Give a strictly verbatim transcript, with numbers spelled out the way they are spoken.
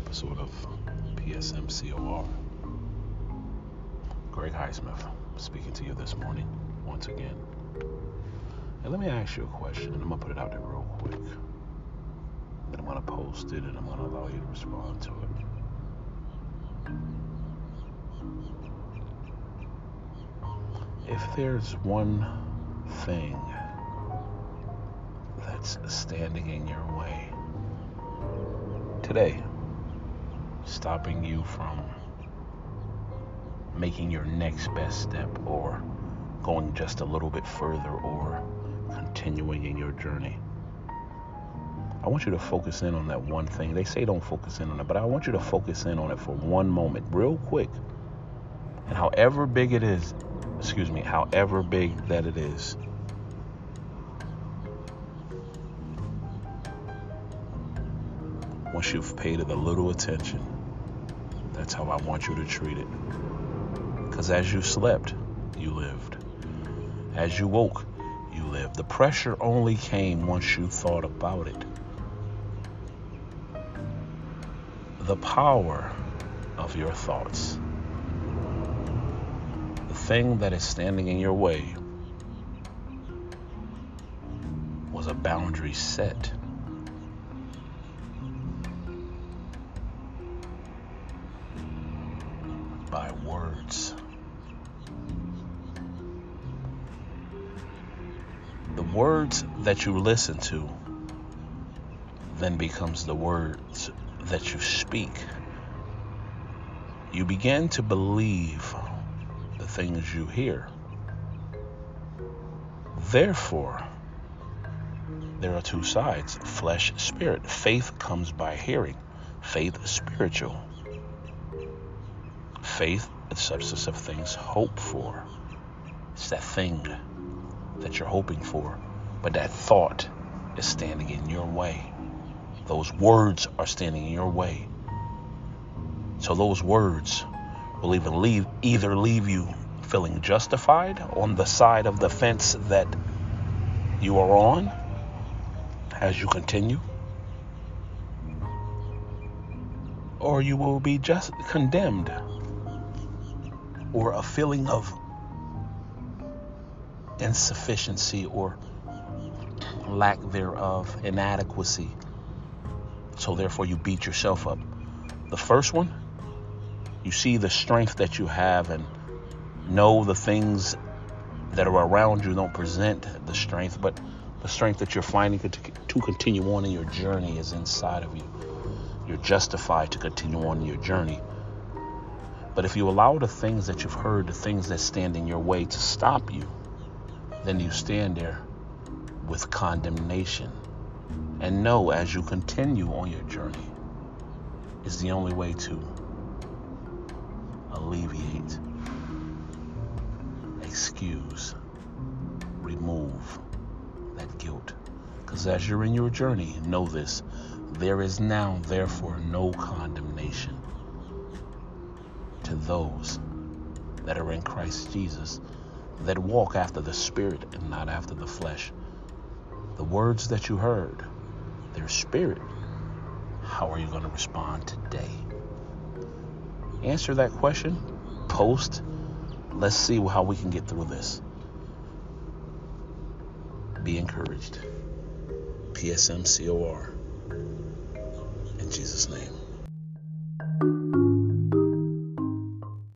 episode of P S M C O R. Greg Highsmith speaking to you this morning once again. And let me ask you a question, and I'm going to put it out there real quick. Then I'm going to post it, and I'm going to allow you to respond to it. If there's one thing that's standing in your way today, stopping you from making your next best step or going just a little bit further or continuing in your journey, I want you to focus in on that one thing. They say don't focus in on it, but I want you to focus in on it for one moment, real quick. And however big it is, excuse me, however big that it is, once you've paid it a little attention, that's how I want you to treat it. Because as you slept, you lived. As you woke, you lived. The pressure only came once you thought about it. The power of your thoughts. The thing that is standing in your way was a boundary set. By words. The words that you listen to then becomes the words that you speak. You begin to believe the things you hear. Therefore, there are two sides, flesh, spirit. Faith comes by hearing. Faith is spiritual. Faith is the substance of things hoped for. It's that thing that you're hoping for, but that thought is standing in your way. Those words are standing in your way. So those words will even leave, either leave you feeling justified on the side of the fence that you are on as you continue, or you will be just condemned, or a feeling of insufficiency or lack thereof, inadequacy. So therefore you beat yourself up. The first one, you see the strength that you have and know the things that are around you don't present the strength, but the strength that you're finding to continue on in your journey is inside of you. You're justified to continue on in your journey. But if you allow the things that you've heard, the things that stand in your way to stop you, then you stand there with condemnation. And know as you continue on your journey is the only way to alleviate, excuse, remove that guilt. Because as you're in your journey, know this, there is now therefore no condemnation to those that are in Christ Jesus, that walk after the Spirit and not after the flesh. The words that you heard, their spirit. How are you going to respond today? Answer that question. Post. Let's see how we can get through this. Be encouraged. P S M C O R. In Jesus' name.